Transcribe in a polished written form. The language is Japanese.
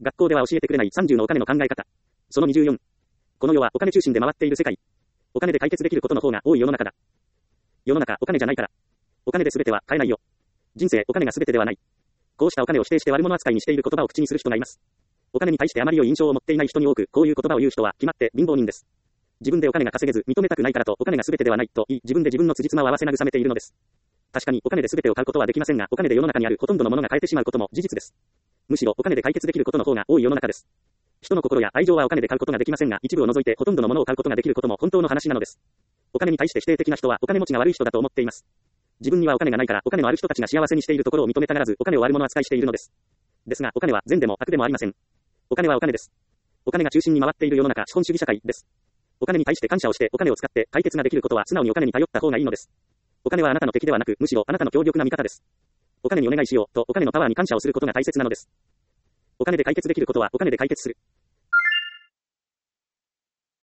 学校では教えてくれない30のお金の考え方。その24。この世はお金中心で回っている世界。お金で解決できることの方が多い世の中だ。世の中お金じゃないから。お金で全ては買えないよ。人生お金が全てではない。こうしたお金を否定して悪者扱いにしている言葉を口にする人がいます。お金に対してあまり良い印象を持っていない人に多く、こういう言葉を言う人は決まって貧乏人です。自分でお金が稼げず認めたくないからとお金が全てではないと言い、自分で自分の辻褄を合わせ慰めているのです。確かにお金で全てを買うことはできませんが、お金で世の中にあるほとんどのものが買えてしまうことも事実です。むしろお金で解決できることの方が多い世の中です。人の心や愛情はお金で買うことができませんが、一部を除いてほとんどのものを買うことができることも本当の話なのです。お金に対して否定的な人はお金持ちが悪い人だと思っています。自分にはお金がないからお金のある人たちが幸せにしているところを認めたがらずお金を悪者扱いしているのです。ですがお金は善でも悪でもありません。お金はお金です。お金が中心に回っている世の中資本主義社会です。お金に対して感謝をしてお金を使って解決ができることは素直にお金に頼った方がいいのです。お金はあなたの敵ではなくむしろあなたの強力な味方です。お金にお願いしようとお金のパワーに感謝をすることが大切なのです。お金で解決できることはお金で解決する。